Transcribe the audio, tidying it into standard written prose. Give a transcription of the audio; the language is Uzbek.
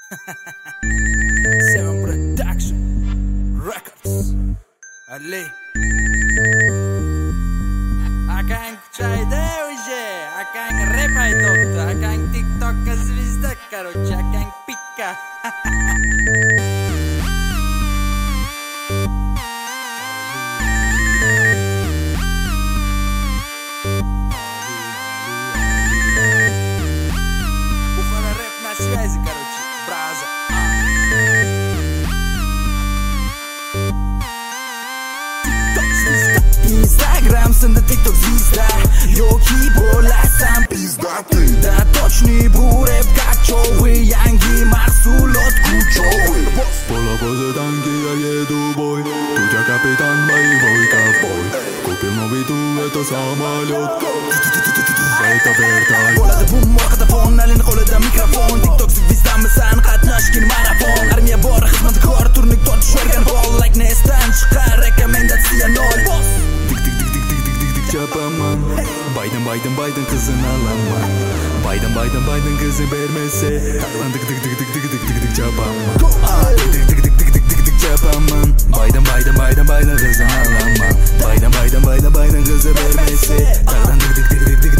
Seven Production Records Ali Akang kuchayda уже, Akang rap aytibdi, Akang TikTokka звезда, короче, Akang pikka. Бухара рэп на связи, короче, браза. Instagram senda TikTok звезда, yoki bo'lasan Pizdati Точный bu rap kachovый, yangi mahsulot kuchovый. Пола позаданки, я еду в бой. Тут я капитан, боевой ковбой. Купил новый ту, это самолет. Это вертолет. Bo'ladi bu morqada fon, alini qo'lida mikrofon. TikTok звездamisan, qatnashgin marafon. Armiya bor, xizmatkor, turnik tortish o'rgan bol. Like nesdan chiqar, rekomendatsiya nol. Chapaman Baydan kızını alaman Baydan kızı vermese Taklan tık chapaman Tık chapaman Baydan kızını alaman Baydan kızı vermese Taklan tık